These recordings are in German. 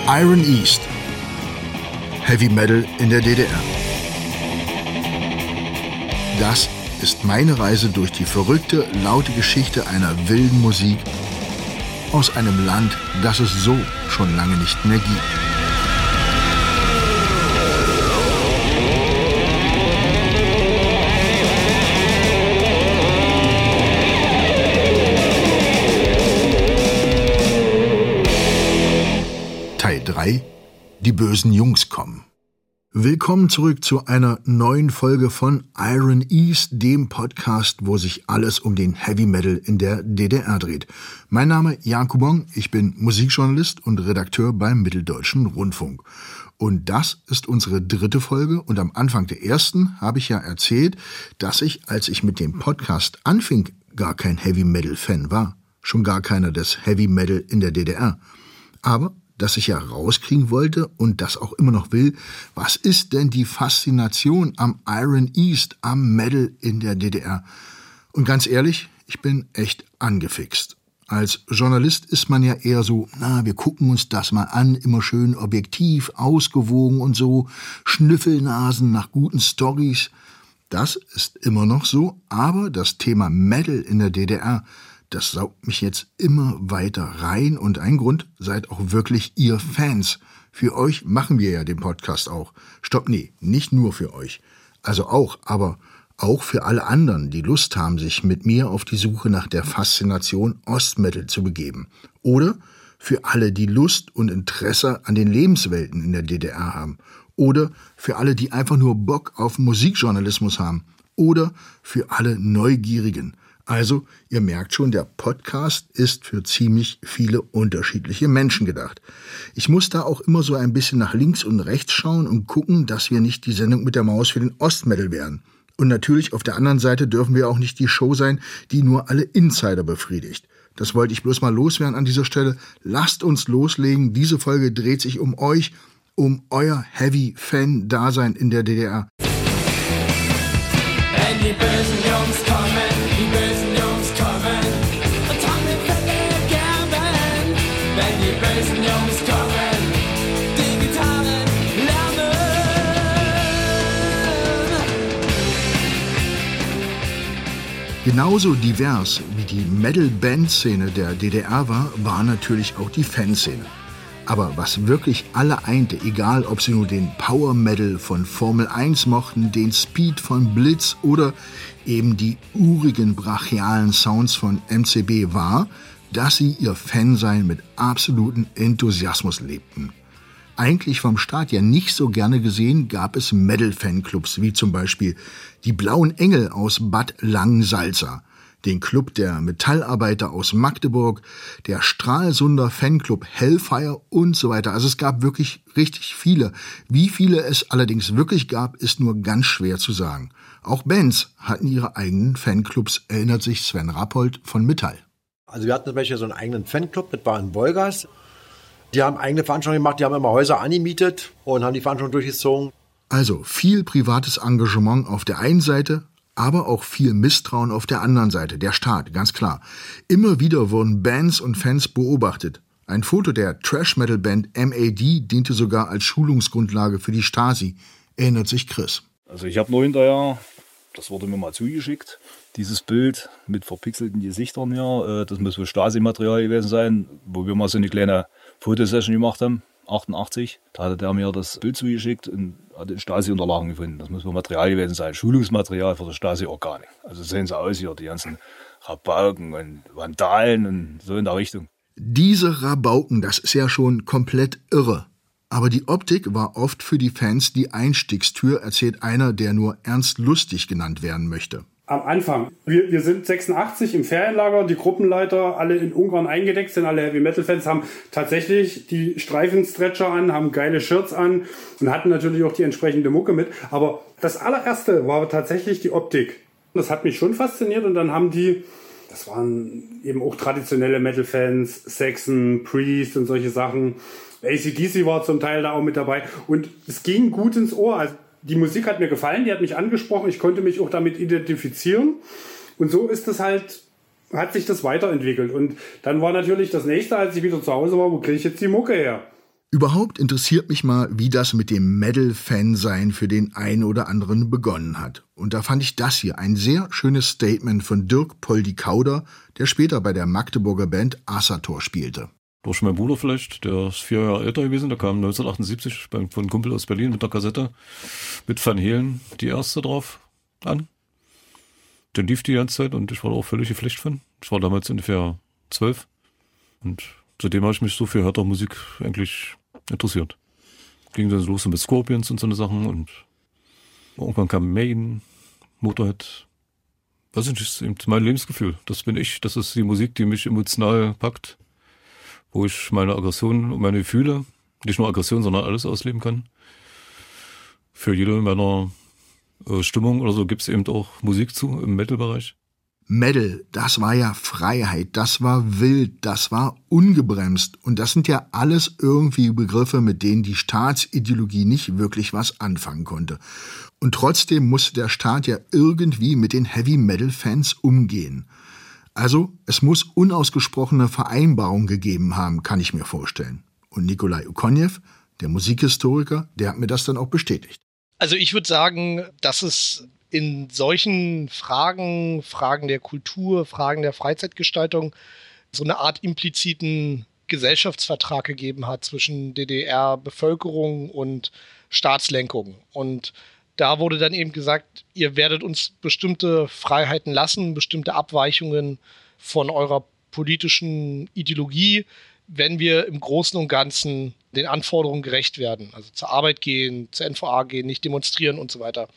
Iron East. Heavy Metal in der DDR. Das ist meine Reise durch die verrückte, laute Geschichte einer wilden Musik aus einem Land, das es so schon lange nicht mehr gibt. Teil 3: Die bösen Jungs kommen. Willkommen zurück zu einer neuen Folge von Iron East, dem Podcast, wo sich alles um den Heavy Metal in der DDR dreht. Mein Name Jan Kubong, ich bin Musikjournalist und Redakteur beim Mitteldeutschen Rundfunk. Und das ist unsere 3. Folge, und am Anfang der ersten habe ich ja erzählt, dass ich, als ich mit dem Podcast anfing, gar kein Heavy Metal Fan war. Schon gar keiner des Heavy Metal in der DDR. Aber dass ich ja rauskriegen wollte und das auch immer noch will, was ist denn die Faszination am Iron East, am Metal in der DDR? Und ganz ehrlich, ich bin echt angefixt. Als Journalist ist man ja eher so, wir gucken uns das mal an, immer schön objektiv, ausgewogen und so, Schnüffelnasen nach guten Storys. Das ist immer noch so, aber das Thema Metal in der DDR, das saugt mich jetzt immer weiter rein, und ein Grund, seid auch wirklich ihr Fans. Für euch machen wir ja den Podcast auch. Nicht nur für euch. Also auch, aber auch für alle anderen, die Lust haben, sich mit mir auf die Suche nach der Faszination Ostmetal zu begeben. Oder für alle, die Lust und Interesse an den Lebenswelten in der DDR haben. Oder für alle, die einfach nur Bock auf Musikjournalismus haben. Oder für alle Neugierigen. Also, ihr merkt schon, der Podcast ist für ziemlich viele unterschiedliche Menschen gedacht. Ich muss da auch immer so ein bisschen nach links und rechts schauen und gucken, dass wir nicht die Sendung mit der Maus für den Ostmetal werden. Und natürlich, auf der anderen Seite dürfen wir auch nicht die Show sein, die nur alle Insider befriedigt. Das wollte ich bloß mal loswerden an dieser Stelle. Lasst uns loslegen. Diese Folge dreht sich um euch, um euer Heavy-Fan-Dasein in der DDR. Wenn die bösen Jungs kommen, die bösen Jungs kommen und haben den Fälle gerben. Wenn die bösen Jungs kommen, die Gitarren lernen. Genauso divers wie die Metal-Band-Szene der DDR war natürlich auch die Fanszene. Aber was wirklich alle einte, egal ob sie nur den Power Metal von Formel 1 mochten, den Speed von Blitz oder eben die urigen brachialen Sounds von MCB, war, dass sie ihr Fansein mit absolutem Enthusiasmus lebten. Eigentlich vom Staat ja nicht so gerne gesehen, gab es Metal-Fanclubs, wie zum Beispiel die Blauen Engel aus Bad Langensalza, den Club der Metallarbeiter aus Magdeburg, der Stralsunder Fanclub Hellfire und so weiter. Also es gab wirklich richtig viele. Wie viele es allerdings wirklich gab, ist nur ganz schwer zu sagen. Auch Bands hatten ihre eigenen Fanclubs, erinnert sich Sven Rappold von Metall. Also wir hatten zum Beispiel so einen eigenen Fanclub, das war in Wolgast. Die haben eigene Veranstaltungen gemacht, die haben immer Häuser angemietet und haben die Veranstaltung durchgezogen. Also viel privates Engagement auf der einen Seite, aber auch viel Misstrauen auf der anderen Seite, der Staat, ganz klar. Immer wieder wurden Bands und Fans beobachtet. Ein Foto der Trash-Metal-Band MAD diente sogar als Schulungsgrundlage für die Stasi, erinnert sich Chris. Also ich habe nur hinterher, das wurde mir mal zugeschickt, dieses Bild mit verpixelten Gesichtern hier, das muss wohl Stasi-Material gewesen sein, wo wir mal so eine kleine Fotosession gemacht haben. 88, da hatte der mir das Bild zugeschickt und hat Stasi-Unterlagen gefunden. Das muss wohl Material gewesen sein, Schulungsmaterial für das Stasi-Organe. Also sehen sie aus hier, die ganzen Rabauken und Vandalen und so in der Richtung. Diese Rabauken, das ist ja schon komplett irre. Aber die Optik war oft für die Fans die Einstiegstür, erzählt einer, der nur Ernst Lustig genannt werden möchte. Am Anfang. Wir sind 86 im Ferienlager, die Gruppenleiter, alle in Ungarn eingedeckt sind, alle Heavy-Metal-Fans haben tatsächlich die Streifenstretcher an, haben geile Shirts an und hatten natürlich auch die entsprechende Mucke mit. Aber das allererste war tatsächlich die Optik. Das hat mich schon fasziniert, und dann haben die, das waren eben auch traditionelle Metal-Fans, Saxon, Priest und solche Sachen. AC/DC war zum Teil da auch mit dabei und es ging gut ins Ohr. Also die Musik hat mir gefallen, die hat mich angesprochen, ich konnte mich auch damit identifizieren, und so ist es halt, hat sich das weiterentwickelt. Und dann war natürlich das nächste, als ich wieder zu Hause war, wo kriege ich jetzt die Mucke her? Überhaupt interessiert mich mal, wie das mit dem Metal-Fan-Sein für den einen oder anderen begonnen hat. Und da fand ich das hier ein sehr schönes Statement von Dirk Poldi-Kauder, der später bei der Magdeburger Band Asator spielte. Durch meinen Bruder vielleicht, der ist 4 Jahre älter gewesen, der kam 1978 von einem Kumpel aus Berlin mit einer Kassette mit Van Halen, die erste drauf, an. Dann lief die ganze Zeit und ich war da auch völlig geflasht von. Ich war damals ungefähr 12 und seitdem habe ich mich so für härter Musik eigentlich interessiert. Ging dann los mit Scorpions und so eine Sachen und irgendwann kam Maiden, Motorhead. Das ist eben mein Lebensgefühl. Das bin ich. Das ist die Musik, die mich emotional packt, wo ich meine Aggression und meine Gefühle, nicht nur Aggression, sondern alles ausleben kann. Für jede meiner Stimmung oder so gibt es eben auch Musik zu im Metal-Bereich. Metal, das war ja Freiheit, das war wild, das war ungebremst. Und das sind ja alles irgendwie Begriffe, mit denen die Staatsideologie nicht wirklich was anfangen konnte. Und trotzdem musste der Staat ja irgendwie mit den Heavy-Metal-Fans umgehen. Also, es muss unausgesprochene Vereinbarungen gegeben haben, kann ich mir vorstellen. Und Nikolai Okonjew, der Musikhistoriker, der hat mir das dann auch bestätigt. Also ich würde sagen, dass es in solchen Fragen der Kultur, Fragen der Freizeitgestaltung so eine Art impliziten Gesellschaftsvertrag gegeben hat zwischen DDR-Bevölkerung und Staatslenkung. Und da wurde dann eben gesagt, ihr werdet uns bestimmte Freiheiten lassen, bestimmte Abweichungen von eurer politischen Ideologie, wenn wir im Großen und Ganzen den Anforderungen gerecht werden. Also zur Arbeit gehen, zur NVA gehen, nicht demonstrieren und so weiter.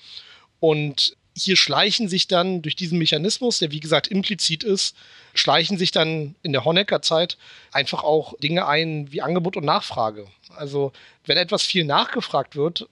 Und hier schleichen sich dann durch diesen Mechanismus, der wie gesagt implizit ist, schleichen sich dann in der Honecker-Zeit einfach auch Dinge ein wie Angebot und Nachfrage. Also wenn etwas viel nachgefragt wird,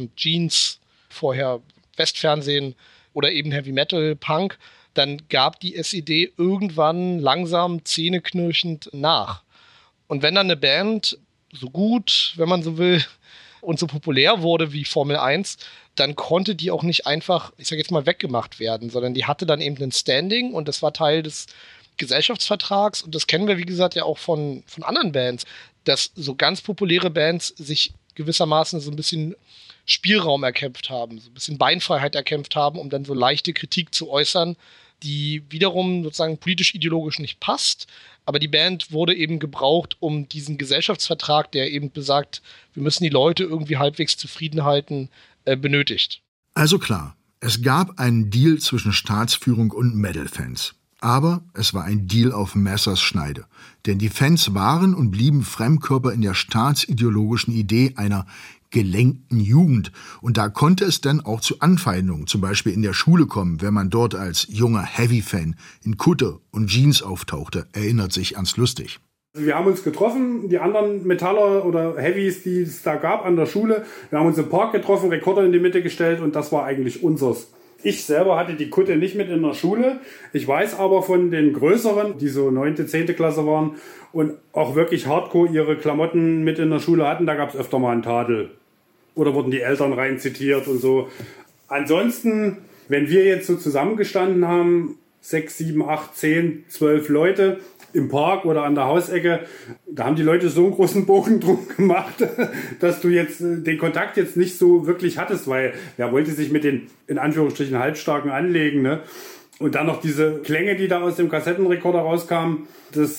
Jeans, vorher Westfernsehen oder eben Heavy Metal, Punk, dann gab die SED irgendwann langsam zähneknirschend nach. Und wenn dann eine Band so gut, wenn man so will, und so populär wurde wie Formel 1, dann konnte die auch nicht einfach, ich sage jetzt mal, weggemacht werden, sondern die hatte dann eben ein Standing und das war Teil des Gesellschaftsvertrags und das kennen wir, wie gesagt, ja auch von anderen Bands, dass so ganz populäre Bands sich gewissermaßen so ein bisschen Spielraum erkämpft haben, so ein bisschen Beinfreiheit erkämpft haben, um dann so leichte Kritik zu äußern, die wiederum sozusagen politisch-ideologisch nicht passt. Aber die Band wurde eben gebraucht, um diesen Gesellschaftsvertrag, der eben besagt, wir müssen die Leute irgendwie halbwegs zufrieden halten, benötigt. Also klar, es gab einen Deal zwischen Staatsführung und Metal-Fans. Aber es war ein Deal auf Messerschneide. Denn die Fans waren und blieben Fremdkörper in der staatsideologischen Idee einer gelenkten Jugend. Und da konnte es dann auch zu Anfeindungen, zum Beispiel in der Schule kommen, wenn man dort als junger Heavy-Fan in Kutte und Jeans auftauchte, erinnert sich Ernst Lustig. Wir haben uns getroffen, die anderen Metaller oder Heavys, die es da gab an der Schule. Wir haben uns im Park getroffen, Rekorder in die Mitte gestellt und das war eigentlich unseres. Ich selber hatte die Kutte nicht mit in der Schule. Ich weiß aber von den Größeren, die so 9., 10. Klasse waren und auch wirklich hardcore ihre Klamotten mit in der Schule hatten, da gab es öfter mal einen Tadel. Oder wurden die Eltern rein zitiert und so. Ansonsten, wenn wir jetzt so zusammengestanden haben, 6, 7, 8, 10, 12 Leute im Park oder an der Hausecke, da haben die Leute so einen großen Bogen drum gemacht, dass du jetzt den Kontakt jetzt nicht so wirklich hattest, weil wer wollte sich mit den, in Anführungsstrichen, Halbstarken anlegen, ne? Und dann noch diese Klänge, die da aus dem Kassettenrekorder rauskamen,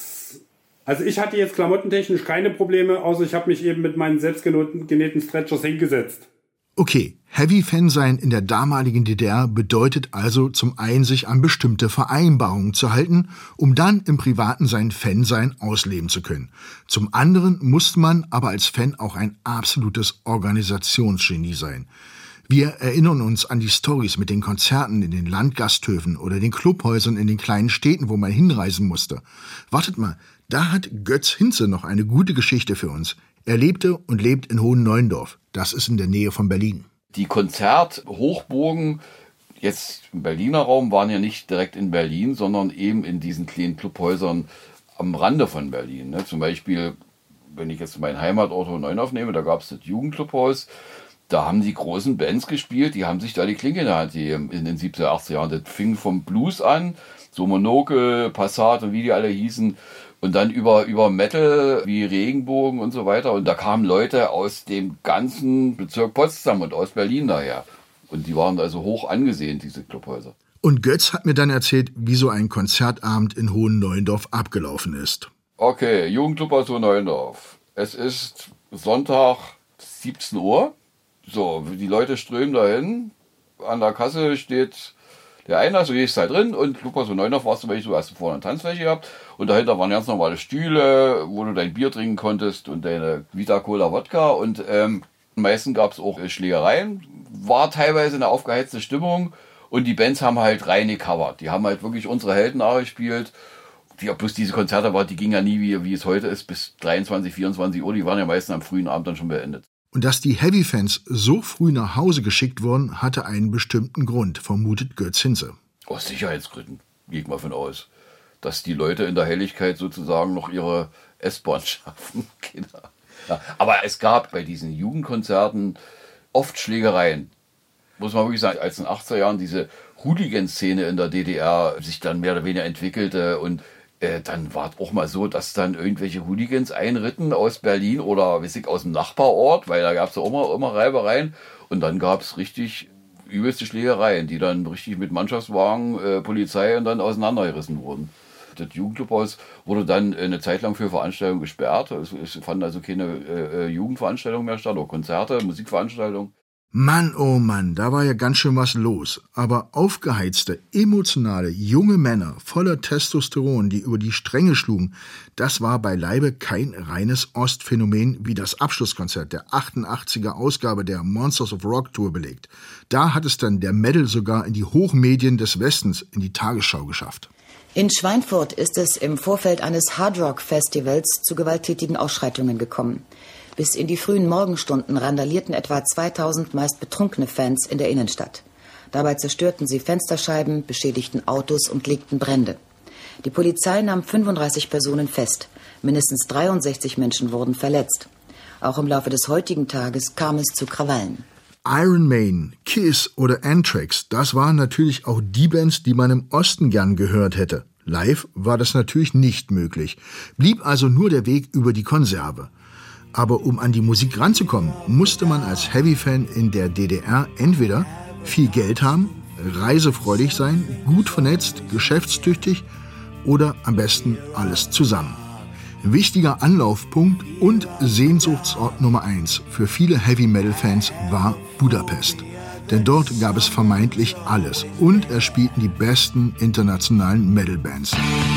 also ich hatte jetzt klamottentechnisch keine Probleme, außer ich habe mich eben mit meinen selbstgenähten Stretchers hingesetzt. Okay, Heavy-Fan sein in der damaligen DDR bedeutet also zum einen sich an bestimmte Vereinbarungen zu halten, um dann im Privaten sein Fansein ausleben zu können. Zum anderen musste man aber als Fan auch ein absolutes Organisationsgenie sein. Wir erinnern uns an die Storys mit den Konzerten in den Landgasthöfen oder den Clubhäusern in den kleinen Städten, wo man hinreisen musste. Wartet mal, da hat Götz Hinze noch eine gute Geschichte für uns. Er lebte und lebt in Hohen-Neuendorf. Das ist in der Nähe von Berlin. Die Konzerthochburgen jetzt im Berliner Raum waren ja nicht direkt in Berlin, sondern eben in diesen kleinen Clubhäusern am Rande von Berlin. Ne? Zum Beispiel, wenn ich jetzt meinen Heimatort Hohen-Neuendorf nehme, da gab es das Jugendclubhaus. Da haben die großen Bands gespielt, die haben sich da die Klinke in der Hand gegeben in den 70er, 80er Jahren. Das fing vom Blues an, so Monokel, Passat und wie die alle hießen. Und dann über Metal wie Regenbogen und so weiter. Und da kamen Leute aus dem ganzen Bezirk Potsdam und aus Berlin daher. Und die waren also hoch angesehen, diese Clubhäuser. Und Götz hat mir dann erzählt, wie so ein Konzertabend in Hohen-Neuendorf abgelaufen ist. Okay, Jugendclubhaus Hohen-Neuendorf. Es ist Sonntag 17 Uhr. So, die Leute strömen dahin. An der Kasse steht der Einlass, du gehst halt drin und Clubhaus Hohen-Neuendorf warst du, du hast vorne eine Tanzfläche gehabt und dahinter waren ganz normale Stühle, wo du dein Bier trinken konntest und deine Vita Cola Wodka und meistens gab es auch Schlägereien. War teilweise eine aufgeheizte Stimmung und die Bands haben halt rein gecovert. Die haben halt wirklich unsere Helden nachgespielt. Bloß diese Konzerte die gingen ja nie, wie es heute ist, bis 23, 24 Uhr. Die waren ja meistens am frühen Abend dann schon beendet. Und dass die Heavy-Fans so früh nach Hause geschickt wurden, hatte einen bestimmten Grund, vermutet Götz Hinze. Aus Sicherheitsgründen gehe ich mal von aus, dass die Leute in der Helligkeit sozusagen noch ihre S-Bahn schaffen. Ja, aber es gab bei diesen Jugendkonzerten oft Schlägereien. Muss man wirklich sagen, als in den 80er Jahren diese Hooligan-Szene in der DDR sich dann mehr oder weniger entwickelte und dann war es auch mal so, dass dann irgendwelche Hooligans einritten aus Berlin oder aus dem Nachbarort, weil da gab es ja immer Reibereien. Und dann gab es richtig übelste Schlägereien, die dann richtig mit Mannschaftswagen, Polizei und dann auseinandergerissen wurden. Das Jugendclubhaus wurde dann eine Zeit lang für Veranstaltungen gesperrt. Es fanden also keine Jugendveranstaltungen mehr statt, oder Konzerte, Musikveranstaltungen. Mann, oh Mann, da war ja ganz schön was los. Aber aufgeheizte, emotionale, junge Männer voller Testosteron, die über die Stränge schlugen, das war beileibe kein reines Ostphänomen, wie das Abschlusskonzert der 88er Ausgabe der Monsters of Rock Tour belegt. Da hat es dann der Metal sogar in die Hochmedien des Westens, in die Tagesschau geschafft. In Schweinfurt ist es im Vorfeld eines Hardrock-Festivals zu gewalttätigen Ausschreitungen gekommen. Bis in die frühen Morgenstunden randalierten etwa 2000 meist betrunkene Fans in der Innenstadt. Dabei zerstörten sie Fensterscheiben, beschädigten Autos und legten Brände. Die Polizei nahm 35 Personen fest. Mindestens 63 Menschen wurden verletzt. Auch im Laufe des heutigen Tages kam es zu Krawallen. Iron Maiden, Kiss oder Anthrax, das waren natürlich auch die Bands, die man im Osten gern gehört hätte. Live war das natürlich nicht möglich. Blieb also nur der Weg über die Konserve. Aber um an die Musik ranzukommen, musste man als Heavy-Fan in der DDR entweder viel Geld haben, reisefreudig sein, gut vernetzt, geschäftstüchtig oder am besten alles zusammen. Wichtiger Anlaufpunkt und Sehnsuchtsort Nummer 1 für viele Heavy-Metal-Fans war Budapest. Denn dort gab es vermeintlich alles und es spielten die besten internationalen Metal-Bands.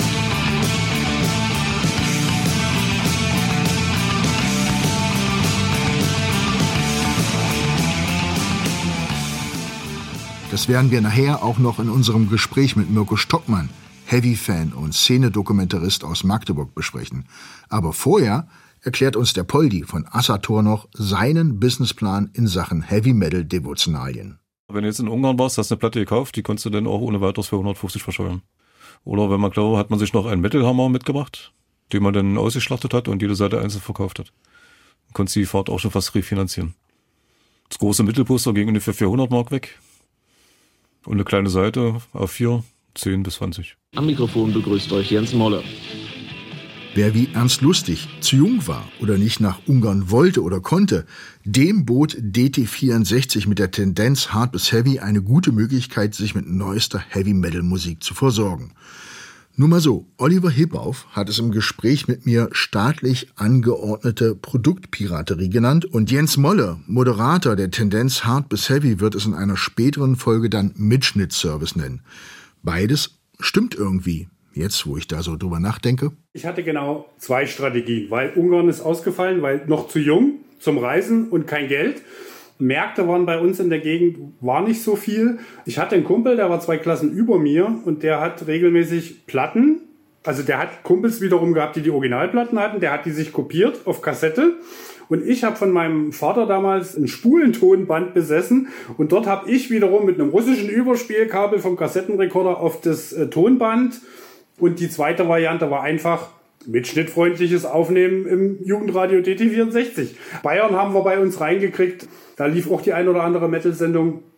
Das werden wir nachher auch noch in unserem Gespräch mit Mirko Stockmann, Heavy-Fan und Szene-Dokumentarist aus Magdeburg, besprechen. Aber vorher erklärt uns der Poldi von Assator noch seinen Businessplan in Sachen Heavy-Metal-Devotionalien. Wenn du jetzt in Ungarn warst, hast du eine Platte gekauft, die konntest du dann auch ohne weiteres für 150 verscheuern. Oder wenn man glaubt, hat man sich noch einen Metal-Hammer mitgebracht, den man dann ausgeschlachtet hat und jede Seite einzeln verkauft hat. Dann konntest du die Fahrt auch schon fast refinanzieren. Das große Mittelposter ging ungefähr 400 Mark weg. Und eine kleine Seite, A4, 10 bis 20. Am Mikrofon begrüßt euch Jens Moller. Wer wie Ernst Lustig zu jung war oder nicht nach Ungarn wollte oder konnte, dem bot DT64 mit der Tendenz Hard bis Heavy eine gute Möglichkeit, sich mit neuester Heavy-Metal-Musik zu versorgen. Nur mal so, Oliver Hippauf hat es im Gespräch mit mir staatlich angeordnete Produktpiraterie genannt und Jens Molle, Moderator der Tendenz Hard bis Heavy, wird es in einer späteren Folge dann Mitschnittservice nennen. Beides stimmt irgendwie, jetzt wo ich da so drüber nachdenke. Ich hatte genau 2 Strategien, weil Ungarn ist ausgefallen, weil noch zu jung zum Reisen und kein Geld. Märkte waren bei uns in der Gegend, war nicht so viel. Ich hatte einen Kumpel, der war 2 Klassen über mir und der hat regelmäßig Platten, also der hat Kumpels wiederum gehabt, die Originalplatten hatten, der hat die sich kopiert auf Kassette und ich habe von meinem Vater damals ein Spulentonband besessen und dort habe ich wiederum mit einem russischen Überspielkabel vom Kassettenrekorder auf das Tonband und die zweite Variante war einfach mitschnittfreundliches Aufnehmen im Jugendradio DT64. Bayern haben wir bei uns reingekriegt. Da lief auch die ein oder andere Metal-Sendung.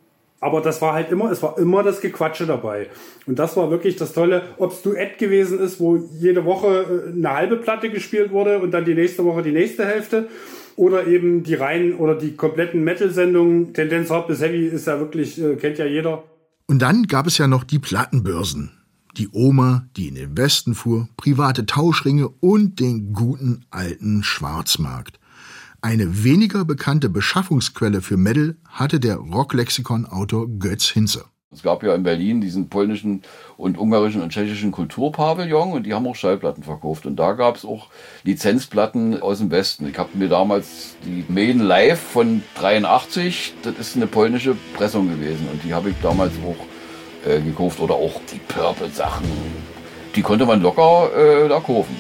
Aber das war halt es war immer das Gequatsche dabei. Und das war wirklich das Tolle, ob es Duett gewesen ist, wo jede Woche eine halbe Platte gespielt wurde und dann die nächste Woche die nächste Hälfte. Oder eben die reinen oder die kompletten Metal-Sendungen. Tendenz Hard bis Heavy ist ja wirklich, kennt ja jeder. Und dann gab es ja noch die Plattenbörsen. Die Oma, die in den Westen fuhr, private Tauschringe und den guten alten Schwarzmarkt. Eine weniger bekannte Beschaffungsquelle für Metal hatte der Rocklexikon-Autor Götz Hinze. Es gab ja in Berlin diesen polnischen und ungarischen und tschechischen Kulturpavillon und die haben auch Schallplatten verkauft. Und da gab es auch Lizenzplatten aus dem Westen. Ich habe mir damals die Maiden Live von 83, das ist eine polnische Pressung gewesen und die habe ich damals auch gekauft. Oder auch die Purple-Sachen, die konnte man locker da kaufen.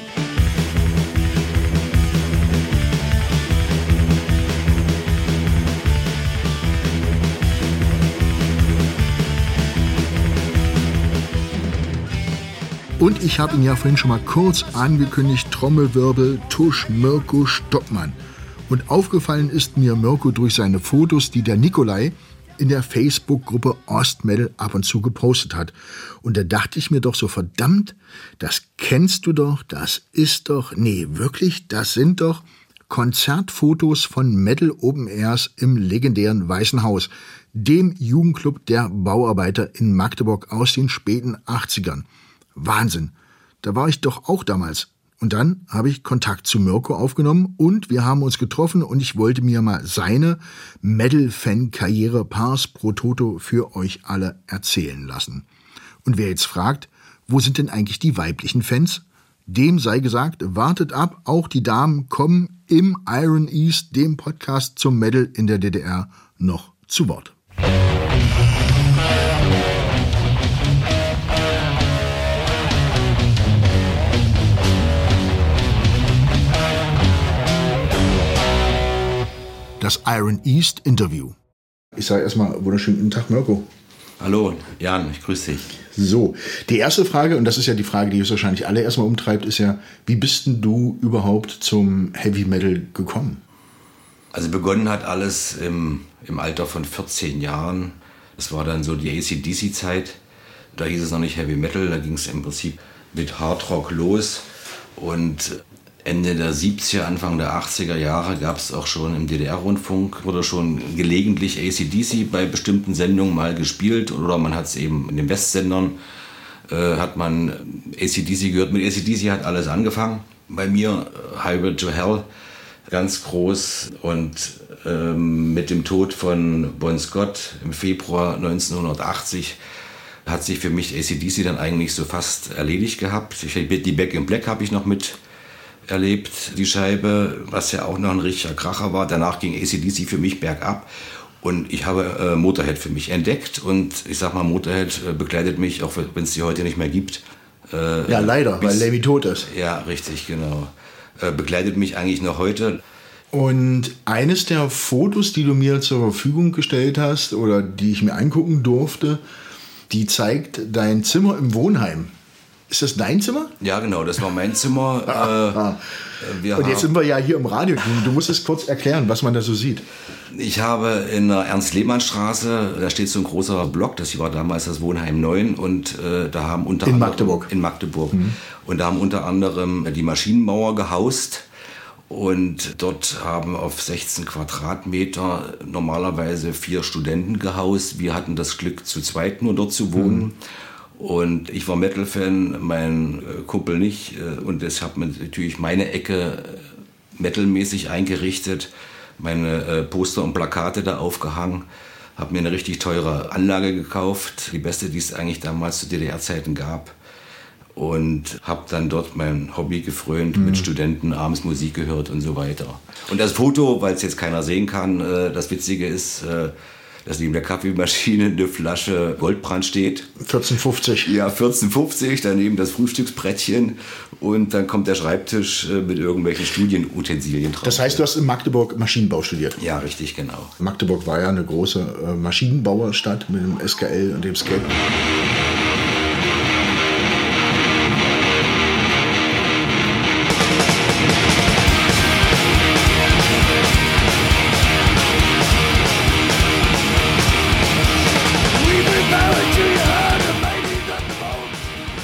Und ich habe ihn ja vorhin schon mal kurz angekündigt, Trommelwirbel, Tusch, Mirko Stockmann. Und aufgefallen ist mir Mirko durch seine Fotos, die der Nikolai in der Facebook-Gruppe Ostmetal ab und zu gepostet hat. Und da dachte ich mir doch so, verdammt, das kennst du doch, das ist doch, nee, wirklich, das sind doch Konzertfotos von Metal Open Airs im legendären Weißen Haus, dem Jugendclub der Bauarbeiter in Magdeburg aus den späten 80ern. Wahnsinn, da war ich doch auch damals. Und dann habe ich Kontakt zu Mirko aufgenommen und wir haben uns getroffen und ich wollte mir mal seine Metal-Fan-Karriere Pars pro Toto für euch alle erzählen lassen. Und wer jetzt fragt, wo sind denn eigentlich die weiblichen Fans? Dem sei gesagt, wartet ab, auch die Damen kommen im Iron East, dem Podcast zum Metal in der DDR, noch zu Wort. Das Iron East Interview. Ich sage erstmal wunderschönen guten Tag, Mirko. Hallo, Jan, ich grüße dich. So, die erste Frage, und das ist ja die Frage, die uns wahrscheinlich alle erstmal umtreibt, ist ja, wie bist denn du überhaupt zum Heavy Metal gekommen? Also begonnen hat alles im Alter von 14 Jahren. Das war dann so die AC/DC-Zeit. Da hieß es noch nicht Heavy Metal, da ging es im Prinzip mit Hard Rock los. Und Ende der 70er, Anfang der 80er Jahre gab es auch schon im DDR-Rundfunk, wurde schon gelegentlich AC/DC bei bestimmten Sendungen mal gespielt oder man hat es eben in den Westsendern, hat man AC/DC gehört. Mit AC/DC hat alles angefangen. Bei mir Highway to Hell, ganz groß, und mit dem Tod von Bon Scott im Februar 1980 hat sich für mich AC/DC dann eigentlich so fast erledigt gehabt. Die Back in Black habe ich noch mit erlebt, die Scheibe, was ja auch noch ein richtiger Kracher war. Danach ging AC/DC für mich bergab und ich habe Motorhead für mich entdeckt und ich sag mal, Motorhead begleitet mich, auch wenn es die heute nicht mehr gibt. Ja, leider, weil Lemmy tot ist. Ja, richtig, genau. Begleitet mich eigentlich noch heute. Und eines der Fotos, die du mir zur Verfügung gestellt hast oder die ich mir angucken durfte, die zeigt dein Zimmer im Wohnheim. Ist das dein Zimmer? Ja, genau, das war mein Zimmer. Und jetzt sind wir ja hier im Radio. Du musst es kurz erklären, was man da so sieht. Ich habe in der Ernst-Lehmann-Straße, da steht so ein großer Block, das war damals das Wohnheim 9 und da haben unter anderem... Magdeburg. In Magdeburg. Und da haben unter anderem die Maschinenbauer gehaust. Und dort haben auf 16 Quadratmeter normalerweise 4 Studenten gehaust. Wir hatten das Glück, zu zweit nur dort zu wohnen. Und ich war Metal-Fan, mein Kumpel nicht. Und ich habe natürlich meine Ecke metalmäßig eingerichtet, meine Poster und Plakate da aufgehangen, habe mir eine richtig teure Anlage gekauft, die beste, die es eigentlich damals zu DDR-Zeiten gab. Und habe dann dort mein Hobby gefrönt, mit Studenten abends Musik gehört und so weiter. Und das Foto, weil es jetzt keiner sehen kann, das Witzige ist, dass neben der Kaffeemaschine eine Flasche Goldbrand steht. 14,50. Ja, 14,50, daneben das Frühstücksbrettchen und dann kommt der Schreibtisch mit irgendwelchen Studienutensilien drauf. Das heißt, du hast in Magdeburg Maschinenbau studiert? Ja, richtig, genau. Magdeburg war ja eine große Maschinenbauerstadt mit dem SKL und dem Skate.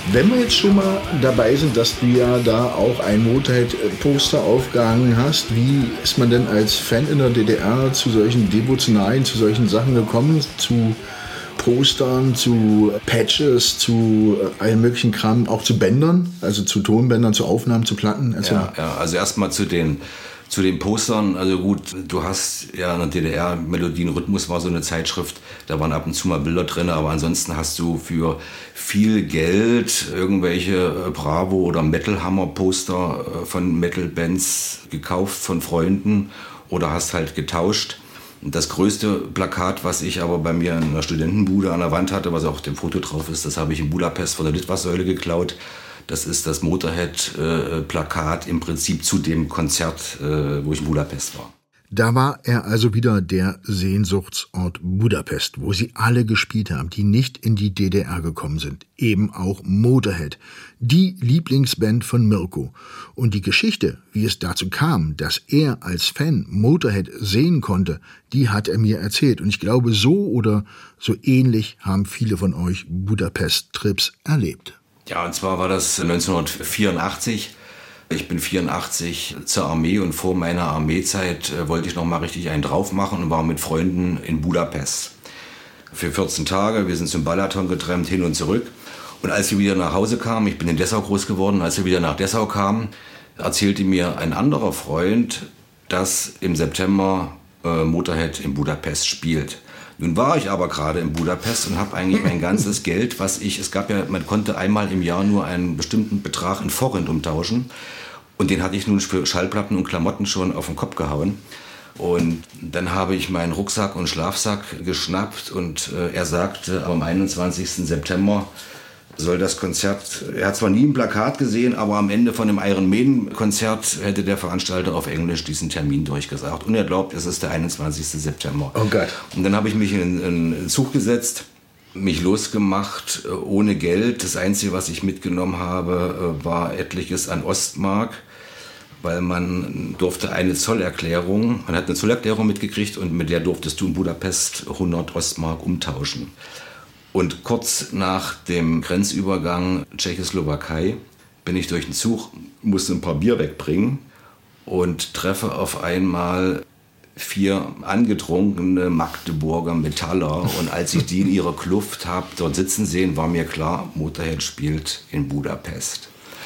Wenn wir jetzt schon mal dabei sind, dass du ja da auch ein Motorhead-Poster aufgehangen hast, wie ist man denn als Fan in der DDR zu solchen Devotionalien, zu solchen Sachen gekommen, zu Postern, zu Patches, zu allem möglichen Kram, auch zu Bändern, also zu Tonbändern, zu Aufnahmen, zu Platten? Ja, also erstmal zu den Postern, also gut, du hast ja in der DDR, Melodien Rhythmus war so eine Zeitschrift, da waren ab und zu mal Bilder drin, aber ansonsten hast du für viel Geld irgendwelche Bravo- oder Metal-Hammer-Poster von Metal-Bands gekauft von Freunden oder hast halt getauscht. Das größte Plakat, was ich aber bei mir in einer Studentenbude an der Wand hatte, was auch auf dem Foto drauf ist, das habe ich in Budapest von der Litwas-Säule geklaut. Das ist das Motorhead-Plakat im Prinzip zu dem Konzert, wo ich in Budapest war. Da war er also wieder der Sehnsuchtsort Budapest, wo sie alle gespielt haben, die nicht in die DDR gekommen sind. Eben auch Motorhead, die Lieblingsband von Mirko. Und die Geschichte, wie es dazu kam, dass er als Fan Motorhead sehen konnte, die hat er mir erzählt. Und ich glaube, so oder so ähnlich haben viele von euch Budapest-Trips erlebt. Ja, und zwar war das 1984. Ich bin 84 zur Armee und vor meiner Armeezeit wollte ich noch mal richtig einen drauf machen und war mit Freunden in Budapest. Für 14 Tage, wir sind zum Balaton getrennt, hin und zurück. Und als wir wieder nach Hause kamen, ich bin in Dessau groß geworden, als wir wieder nach Dessau kamen, erzählte mir ein anderer Freund, dass im September Motorhead in Budapest spielt. Nun war ich aber gerade in Budapest und habe eigentlich mein ganzes Geld, man konnte einmal im Jahr nur einen bestimmten Betrag in Forint umtauschen. Und den hatte ich nun für Schallplatten und Klamotten schon auf den Kopf gehauen. Und dann habe ich meinen Rucksack und Schlafsack geschnappt und er sagte, am 21. September soll das Konzert, er hat zwar nie ein Plakat gesehen, aber am Ende von dem Iron Maiden Konzert hätte der Veranstalter auf Englisch diesen Termin durchgesagt. Und er glaubt, es ist der 21. September. Oh Gott. Und dann habe ich mich in den Zug gesetzt, mich losgemacht, ohne Geld. Das Einzige, was ich mitgenommen habe, war etliches an Ostmark, weil man durfte eine Zollerklärung, man hat eine Zollerklärung mitgekriegt und mit der durftest du in Budapest 100 Ostmark umtauschen. Und kurz nach dem Grenzübergang Tschechoslowakei bin ich durch den Zug, musste ein paar Bier wegbringen und treffe auf einmal 4 angetrunkene Magdeburger Metaller. Und als ich die in ihrer Kluft habe dort sitzen sehen, war mir klar, Motorhead spielt in Budapest.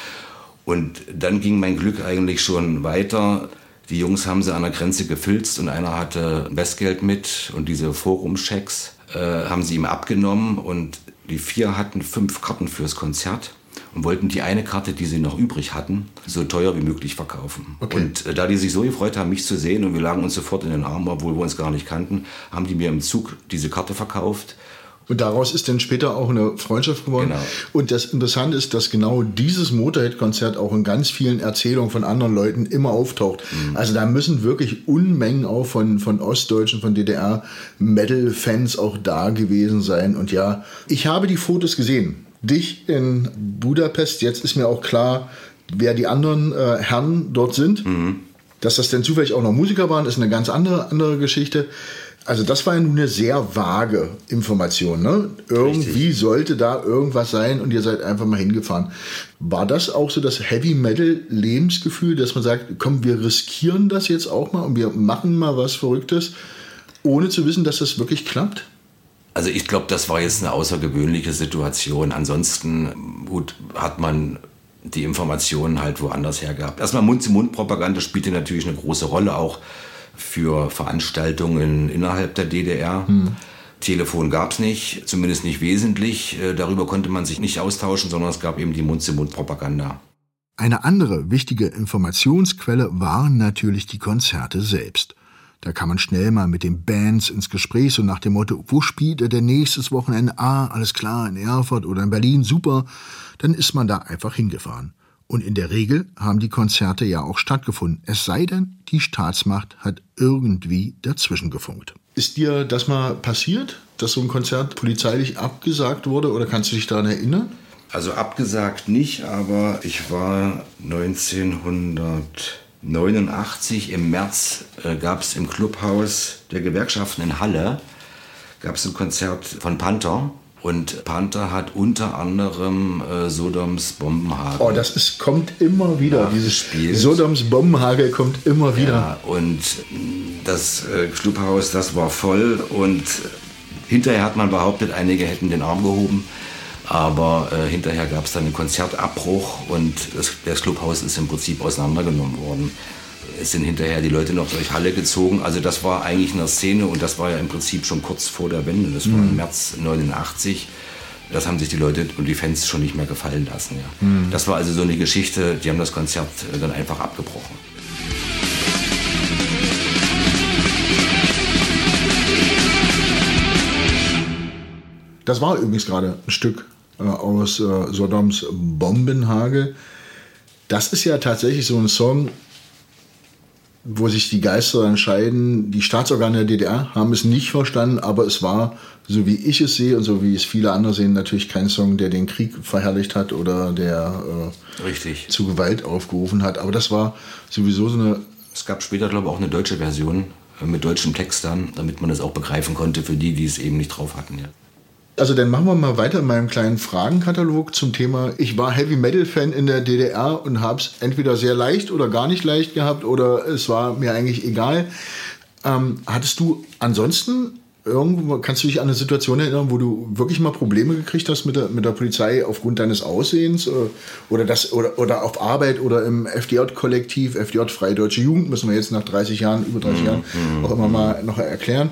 Und dann ging mein Glück eigentlich schon weiter. Die Jungs haben sie an der Grenze gefilzt und einer hatte Westgeld mit und diese Forumschecks haben sie ihm abgenommen und die 4 hatten 5 Karten fürs Konzert und wollten die eine Karte, die sie noch übrig hatten, so teuer wie möglich verkaufen. Okay. Und da die sich so gefreut haben, mich zu sehen und wir lagen uns sofort in den Armen, obwohl wir uns gar nicht kannten, haben die mir im Zug diese Karte verkauft. Und daraus ist dann später auch eine Freundschaft geworden. Genau. Und das Interessante ist, dass genau dieses Motorhead-Konzert auch in ganz vielen Erzählungen von anderen Leuten immer auftaucht. Mhm. Also da müssen wirklich Unmengen auch von Ostdeutschen, von DDR-Metal-Fans auch da gewesen sein. Und ja, ich habe die Fotos gesehen. Dich in Budapest. Jetzt ist mir auch klar, wer die anderen Herren dort sind. Mhm. Dass das denn zufällig auch noch Musiker waren, ist eine ganz andere Geschichte. Also das war ja nun eine sehr vage Information, ne? Irgendwie Richtig. Sollte da irgendwas sein und ihr seid einfach mal hingefahren. War das auch so das Heavy-Metal-Lebensgefühl, dass man sagt, komm, wir riskieren das jetzt auch mal und wir machen mal was Verrücktes, ohne zu wissen, dass das wirklich klappt? Also ich glaube, das war jetzt eine außergewöhnliche Situation. Ansonsten, gut, hat man die Informationen halt woanders her gehabt. Erstmal Mund-zu-Mund-Propaganda spielte natürlich eine große Rolle, auch für Veranstaltungen innerhalb der DDR. Telefon gab es nicht, zumindest nicht wesentlich. Darüber konnte man sich nicht austauschen, sondern es gab eben die Mund-zu-Mund-Propaganda. Eine andere wichtige Informationsquelle waren natürlich die Konzerte selbst. Da kam man schnell mal mit den Bands ins Gespräch, so nach dem Motto, wo spielt er denn nächstes Wochenende? Ah, alles klar, in Erfurt oder in Berlin, super. Dann ist man da einfach hingefahren. Und in der Regel haben die Konzerte ja auch stattgefunden. Es sei denn, die Staatsmacht hat irgendwie dazwischen gefunkt. Ist dir das mal passiert, dass so ein Konzert polizeilich abgesagt wurde? Oder kannst du dich daran erinnern? Also abgesagt nicht, aber ich war 1989 im März, gab es im Clubhaus der Gewerkschaften in Halle, gab es ein Konzert von Panther. Und Panther hat unter anderem Sodoms Bombenhagel. Oh, kommt immer wieder. Dieses Spiel. Sodoms Bombenhagel kommt immer wieder. Ja, und das Clubhaus, das war voll. Und hinterher hat man behauptet, einige hätten den Arm gehoben. Aber hinterher gab es dann einen Konzertabbruch und das Clubhaus ist im Prinzip auseinandergenommen worden. Es sind hinterher die Leute noch durch Halle gezogen. Also das war eigentlich eine Szene und das war ja im Prinzip schon kurz vor der Wende. Das war im März 89. Das haben sich die Leute und die Fans schon nicht mehr gefallen lassen. Ja. Das war also so eine Geschichte, die haben das Konzert dann einfach abgebrochen. Das war übrigens gerade ein Stück aus Sodoms Bombenhagel. Das ist ja tatsächlich so ein Song, wo sich die Geister entscheiden. Die Staatsorgane der DDR haben es nicht verstanden, aber es war, so wie ich es sehe und so wie es viele andere sehen, natürlich kein Song, der den Krieg verherrlicht hat oder der Richtig. Zu Gewalt aufgerufen hat. Aber das war sowieso so eine... Es gab später, glaube ich, auch eine deutsche Version mit deutschem Text dann, damit man das auch begreifen konnte für die, die es eben nicht drauf hatten. Ja. Also dann machen wir mal weiter in meinem kleinen Fragenkatalog zum Thema, ich war Heavy-Metal-Fan in der DDR und habe es entweder sehr leicht oder gar nicht leicht gehabt oder es war mir eigentlich egal. Hattest du ansonsten irgendwo, kannst du dich an eine Situation erinnern, wo du wirklich mal Probleme gekriegt hast mit der Polizei aufgrund deines Aussehens oder auf Arbeit oder im FDJ-Kollektiv, FDJ Freie Deutsche Jugend, müssen wir jetzt nach über 30 Jahren auch immer mal noch erklären.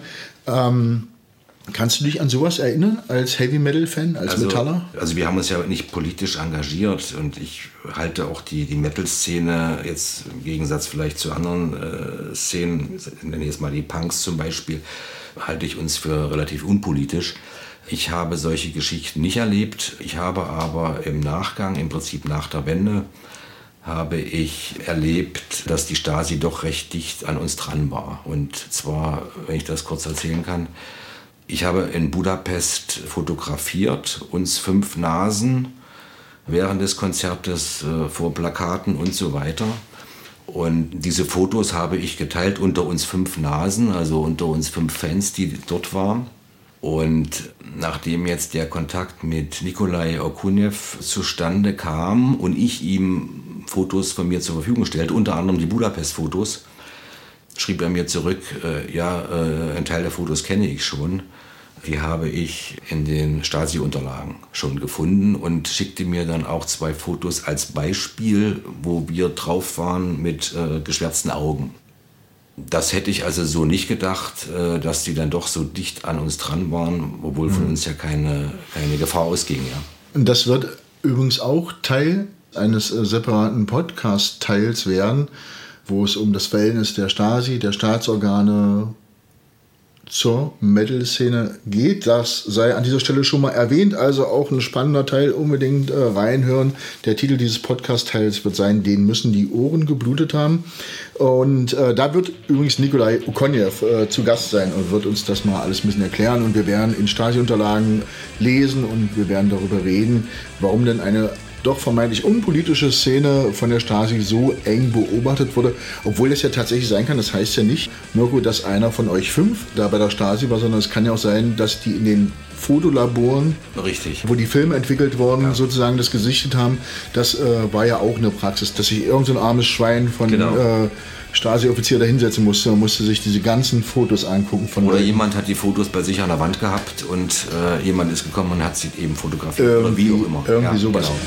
Kannst du dich an sowas erinnern als Heavy-Metal-Fan, als Metaller? Also wir haben uns ja nicht politisch engagiert und ich halte auch die Metal-Szene jetzt im Gegensatz vielleicht zu anderen Szenen, ich nenne jetzt mal die Punks zum Beispiel, halte ich uns für relativ unpolitisch. Ich habe solche Geschichten nicht erlebt. Ich habe aber im Nachgang, im Prinzip nach der Wende, habe ich erlebt, dass die Stasi doch recht dicht an uns dran war. Und zwar, wenn ich das kurz erzählen kann, ich habe in Budapest fotografiert, uns 5 Nasen während des Konzertes vor Plakaten und so weiter. Und diese Fotos habe ich geteilt unter uns 5 Nasen, also unter uns 5 Fans, die dort waren. Und nachdem jetzt der Kontakt mit Nikolai Okunev zustande kam und ich ihm Fotos von mir zur Verfügung stellte, unter anderem die Budapest-Fotos, schrieb er mir zurück, ein Teil der Fotos kenne ich schon. Die habe ich in den Stasi-Unterlagen schon gefunden und schickte mir dann auch 2 Fotos als Beispiel, wo wir drauf waren mit geschwärzten Augen. Das hätte ich also so nicht gedacht, dass die dann doch so dicht an uns dran waren, obwohl von uns ja keine Gefahr ausging. Ja. Und das wird übrigens auch Teil eines separaten Podcast-Teils werden, wo es um das Verhältnis der Stasi, der Staatsorgane zur Metal-Szene geht. Das sei an dieser Stelle schon mal erwähnt, also auch ein spannender Teil, unbedingt reinhören. Der Titel dieses Podcast-Teils wird sein, denen müssen die Ohren geblutet haben. Und da wird übrigens Nikolai Okunev zu Gast sein und wird uns das mal alles ein bisschen erklären. Und wir werden in Stasi-Unterlagen lesen und wir werden darüber reden, warum denn eine doch vermeintlich unpolitische Szene von der Stasi so eng beobachtet wurde, obwohl es ja tatsächlich sein kann, das heißt ja nicht, Mirko, dass einer von euch 5 da bei der Stasi war, sondern es kann ja auch sein, dass die in den Fotolaboren, richtig, wo die Filme entwickelt wurden, sozusagen das gesichtet haben. Das war ja auch eine Praxis, dass sich irgend so ein armes Schwein von Stasi-Offizier da hinsetzen musste sich diese ganzen Fotos angucken. Oder jemand hat die Fotos bei sich an der Wand gehabt und jemand ist gekommen und hat sie eben fotografiert oder wie auch immer. Irgendwie sowas. Genau.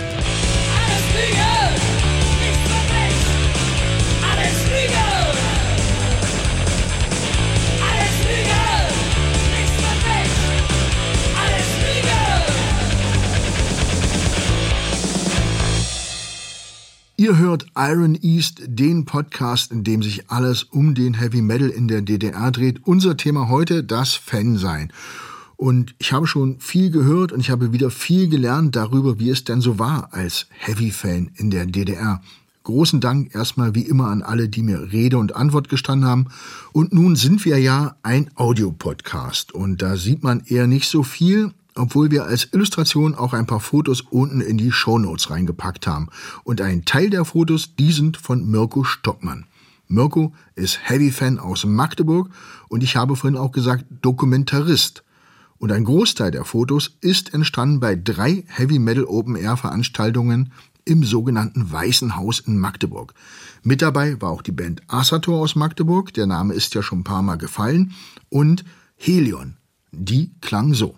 Ihr hört Iron East, den Podcast, in dem sich alles um den Heavy Metal in der DDR dreht. Unser Thema heute, das Fansein. Und ich habe schon viel gehört und ich habe wieder viel gelernt darüber, wie es denn so war als Heavy-Fan in der DDR. Großen Dank erstmal wie immer an alle, die mir Rede und Antwort gestanden haben. Und nun sind wir ja ein Audiopodcast und da sieht man eher nicht so viel, obwohl wir als Illustration auch ein paar Fotos unten in die Shownotes reingepackt haben. Und ein Teil der Fotos, die sind von Mirko Stockmann. Mirko ist Heavy-Fan aus Magdeburg und ich habe vorhin auch gesagt Dokumentarist. Und ein Großteil der Fotos ist entstanden bei 3 Heavy Metal Open Air Veranstaltungen im sogenannten Weißen Haus in Magdeburg. Mit dabei war auch die Band Asator aus Magdeburg, der Name ist ja schon ein paar Mal gefallen, und Helion. Die klang so.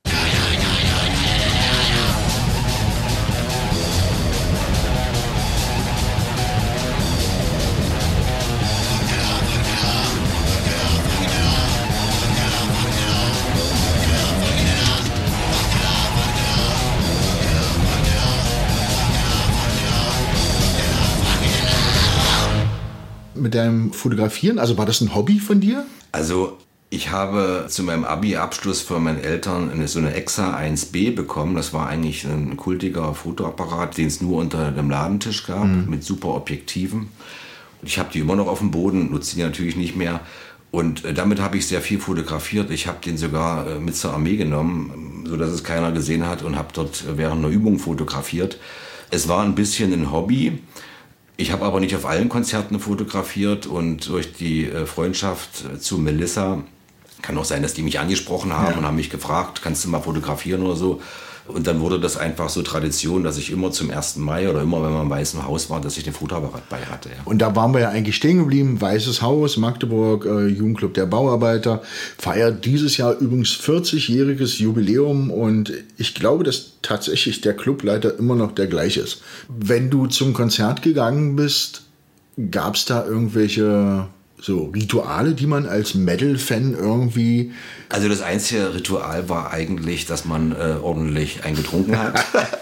Mit deinem Fotografieren, also war das ein Hobby von dir? Also ich habe zu meinem Abi-Abschluss von meinen Eltern so eine Exa 1B bekommen. Das war eigentlich ein kultiger Fotoapparat, den es nur unter dem Ladentisch gab, mit super Objektiven. Ich habe die immer noch auf dem Boden, nutze die natürlich nicht mehr. Und damit habe ich sehr viel fotografiert. Ich habe den sogar mit zur Armee genommen, sodass es keiner gesehen hat, und habe dort während einer Übung fotografiert. Es war ein bisschen ein Hobby. Ich habe aber nicht auf allen Konzerten fotografiert, und durch die Freundschaft zu Melissa, kann auch sein, dass die mich angesprochen haben und haben mich gefragt, kannst du mal fotografieren oder so. Und dann wurde das einfach so Tradition, dass ich immer zum 1. Mai oder immer, wenn man im Weißen Haus war, dass ich den Fotoapparat bei hatte. Ja. Und da waren wir ja eigentlich stehen geblieben. Weißes Haus, Magdeburg, Jugendclub der Bauarbeiter, feiert dieses Jahr übrigens 40-jähriges Jubiläum, und ich glaube, dass tatsächlich der Clubleiter immer noch der gleiche ist. Wenn du zum Konzert gegangen bist, gab es da irgendwelche so Rituale, die man als Metal-Fan irgendwie... Also das einzige Ritual war eigentlich, dass man ordentlich eingetrunken hat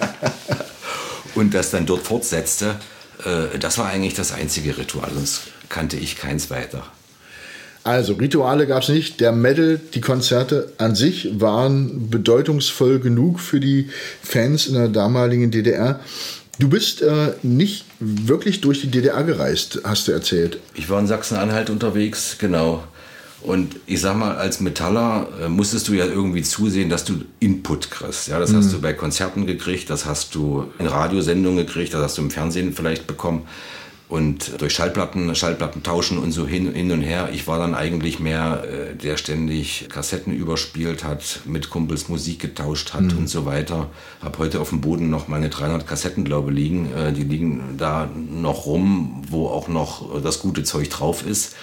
und das dann dort fortsetzte. Das war eigentlich das einzige Ritual, sonst kannte ich keins weiter. Also Rituale gab es nicht. Der Metal, die Konzerte an sich waren bedeutungsvoll genug für die Fans in der damaligen DDR. Du bist nicht wirklich durch die DDR gereist, hast du erzählt. Ich war in Sachsen-Anhalt unterwegs, genau. Und ich sag mal, als Metaller musstest du ja irgendwie zusehen, dass du Input kriegst. Ja, das hast du bei Konzerten gekriegt, das hast du in Radiosendungen gekriegt, das hast du im Fernsehen vielleicht bekommen. Und durch Schallplatten tauschen und so hin und her. Ich war dann eigentlich mehr, der ständig Kassetten überspielt hat, mit Kumpels Musik getauscht hat und so weiter. Hab heute auf dem Boden noch meine 300 Kassetten, glaube ich, liegen. Die liegen da noch rum, wo auch noch das gute Zeug drauf ist,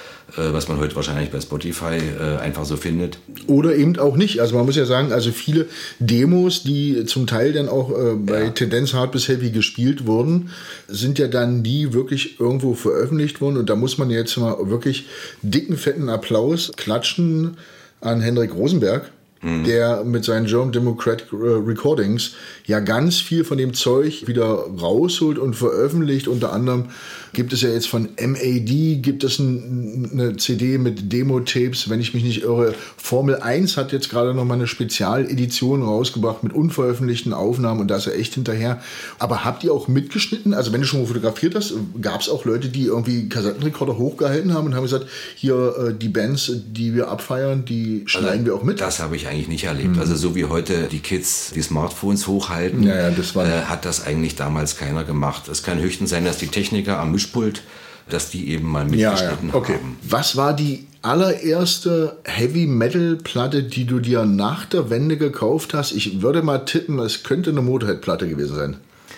was man heute wahrscheinlich bei Spotify einfach so findet. Oder eben auch nicht. Also man muss ja sagen, also viele Demos, die zum Teil dann auch bei Tendenz Hard bis Heavy gespielt wurden, sind ja dann nie wirklich irgendwo veröffentlicht worden. Und da muss man jetzt mal wirklich dicken, fetten Applaus klatschen an Henrik Rosenberg, der mit seinen German Democratic Recordings ja ganz viel von dem Zeug wieder rausholt und veröffentlicht. Unter anderem gibt es ja jetzt von MAD, gibt es eine CD mit Demo-Tapes, wenn ich mich nicht irre. Formel 1 hat jetzt gerade noch mal eine Spezialedition rausgebracht mit unveröffentlichten Aufnahmen, und da ist er echt hinterher. Aber habt ihr auch mitgeschnitten? Also wenn du schon mal fotografiert hast, gab es auch Leute, die irgendwie Kassettenrekorder hochgehalten haben und haben gesagt, hier die Bands, die wir abfeiern, die schneiden wir auch mit? Das habe ich eigentlich nicht erlebt. Also so wie heute die Kids die Smartphones hochhalten, hat das eigentlich damals keiner gemacht. Es kann höchstens sein, dass die Techniker am Mischpult, dass die eben mal mitgeschnitten haben. Was war die allererste Heavy-Metal-Platte, die du dir nach der Wende gekauft hast? Ich würde mal tippen, es könnte eine Motorhead-Platte gewesen sein.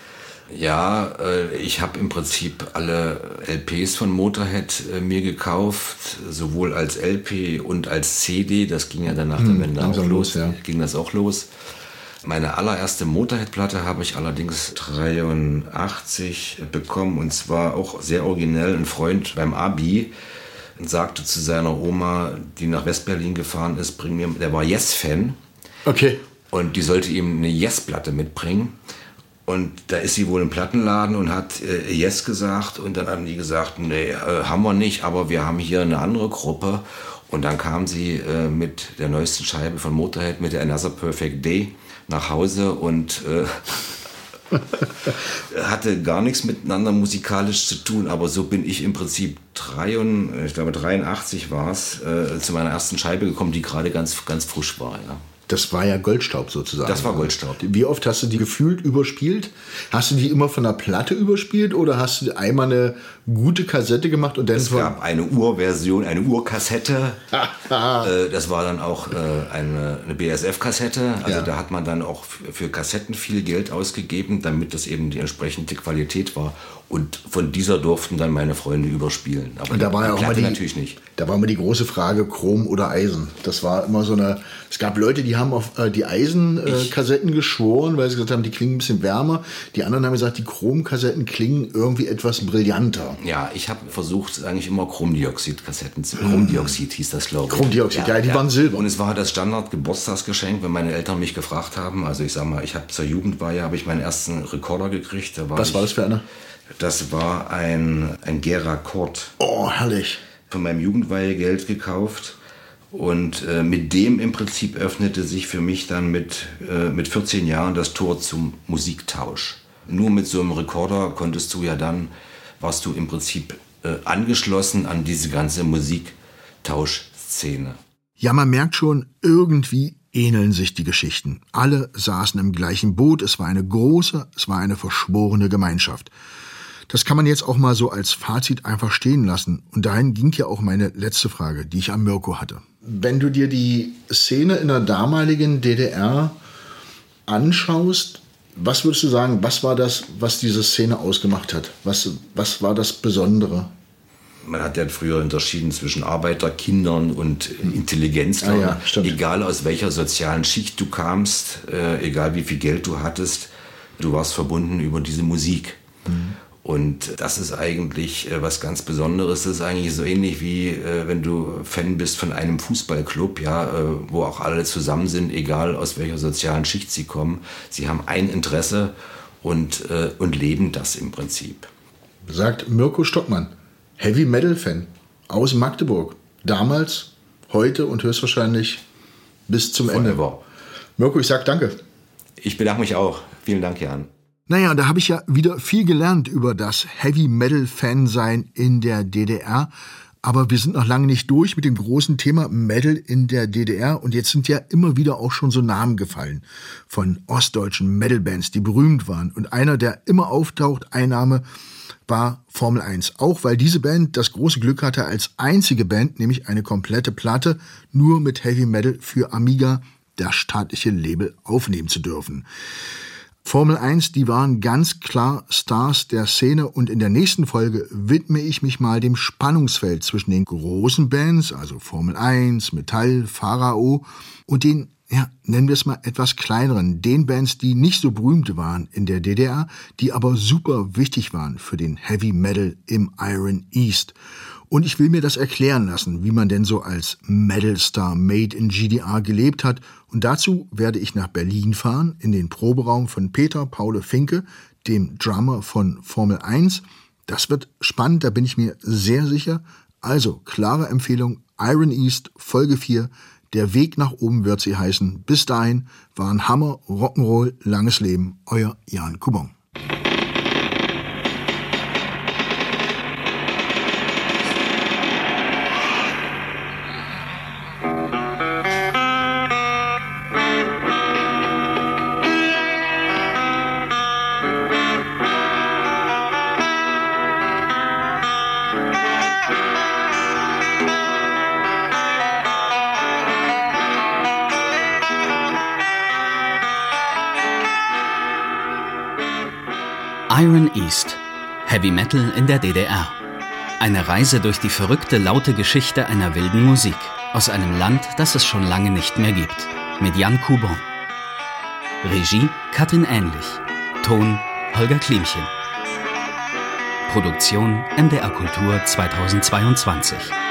Ja, ich habe im Prinzip alle LPs von Motorhead mir gekauft, sowohl als LP und als CD. Das ging ja dann nach der Wende auch los. Ging das auch los. Meine allererste Motorhead-Platte habe ich allerdings 83 bekommen, und zwar auch sehr originell. Ein Freund beim Abi sagte zu seiner Oma, die nach Westberlin gefahren ist, bring mir, der war Yes-Fan. Okay. Und die sollte ihm eine Yes-Platte mitbringen. Und da ist sie wohl im Plattenladen und hat Yes gesagt, und dann haben die gesagt, nee, haben wir nicht, aber wir haben hier eine andere Gruppe. Und dann kam sie mit der neuesten Scheibe von Motorhead, mit der Another Perfect Day, nach Hause und hatte gar nichts miteinander musikalisch zu tun, aber so bin ich im Prinzip 83 war es, zu meiner ersten Scheibe gekommen, die gerade ganz frisch war. Ja. Das war ja Goldstaub sozusagen. Das war Goldstaub. Wie oft hast du die gefühlt überspielt? Hast du die immer von der Platte überspielt oder hast du einmal eine gute Kassette gemacht und dann... Es gab eine Urversion, eine Urkassette. Das war dann auch eine BSF-Kassette. Also da hat man dann auch für Kassetten viel Geld ausgegeben, damit das eben die entsprechende Qualität war. Und von dieser durften dann meine Freunde überspielen. Aber und da war ja auch Platte mal natürlich nicht. Da war immer die große Frage, Chrom oder Eisen. Das war immer so eine... Es gab Leute, die haben auf die Eisenkassetten geschworen, weil sie gesagt haben, die klingen ein bisschen wärmer. Die anderen haben gesagt, die Chromkassetten klingen irgendwie etwas brillanter. Ja, ich habe versucht, eigentlich immer Chromdioxid-Kassetten zu... Chromdioxid hieß das, glaube ich. Chromdioxid, ja, die waren silber. Und es war das Standard-Geburtstagsgeschenk, wenn meine Eltern mich gefragt haben. Also ich sag mal, ich habe zur Jugendweihe habe ich meinen ersten Rekorder gekriegt. Was war das für einer? Das war ein Gera-Cord. Oh, herrlich. Von meinem Jugendweihegeld gekauft. Und mit dem im Prinzip öffnete sich für mich dann mit 14 Jahren das Tor zum Musiktausch. Nur mit so einem Rekorder warst du im Prinzip angeschlossen an diese ganze Musiktauschszene. Ja, man merkt schon, irgendwie ähneln sich die Geschichten. Alle saßen im gleichen Boot, es war eine große, es war eine verschworene Gemeinschaft. Das kann man jetzt auch mal so als Fazit einfach stehen lassen. Und dahin ging ja auch meine letzte Frage, die ich an Mirko hatte. Wenn du dir die Szene in der damaligen DDR anschaust, was würdest du sagen, was war das, was diese Szene ausgemacht hat? Was war das Besondere? Man hat ja früher unterschieden zwischen Arbeiterkindern und Intelligenzlern. Ja, egal aus welcher sozialen Schicht du kamst, egal wie viel Geld du hattest, du warst verbunden über diese Musik. Und das ist eigentlich was ganz Besonderes. Das ist eigentlich so ähnlich wie wenn du Fan bist von einem Fußballclub, wo auch alle zusammen sind, egal aus welcher sozialen Schicht sie kommen. Sie haben ein Interesse und leben das im Prinzip. Sagt Mirko Stockmann, Heavy-Metal-Fan aus Magdeburg. Damals, heute und höchstwahrscheinlich bis zum Ende. Mirko, ich sag danke. Ich bedanke mich auch. Vielen Dank, Jan. Naja, da habe ich ja wieder viel gelernt über das Heavy-Metal-Fan-Sein in der DDR. Aber wir sind noch lange nicht durch mit dem großen Thema Metal in der DDR. Und jetzt sind ja immer wieder auch schon so Namen gefallen von ostdeutschen Metal-Bands, die berühmt waren. Und einer, der immer auftaucht, ein Name war Formel 1. Auch weil diese Band das große Glück hatte, als einzige Band, nämlich eine komplette Platte, nur mit Heavy-Metal für Amiga, das staatliche Label, aufnehmen zu dürfen. Formel 1, die waren ganz klar Stars der Szene und in der nächsten Folge widme ich mich mal dem Spannungsfeld zwischen den großen Bands, also Formel 1, Metall, Pharao und den, nennen wir es mal etwas kleineren, den Bands, die nicht so berühmt waren in der DDR, die aber super wichtig waren für den Heavy Metal im Iron East. Und ich will mir das erklären lassen, wie man denn so als Metal-Star made in GDR gelebt hat. Und dazu werde ich nach Berlin fahren, in den Proberaum von Peter Paul Finke, dem Drummer von Formel 1. Das wird spannend, da bin ich mir sehr sicher. Also, klare Empfehlung, Iron East, Folge 4. Der Weg nach oben wird sie heißen. Bis dahin war ein Hammer, Rock'n'Roll, langes Leben. Euer Jan Kubon. Iron East. Heavy Metal in der DDR. Eine Reise durch die verrückte, laute Geschichte einer wilden Musik. Aus einem Land, das es schon lange nicht mehr gibt. Mit Jan Kubon. Regie Katrin Ähnlich. Ton Holger Klimchen. Produktion MDR Kultur 2022.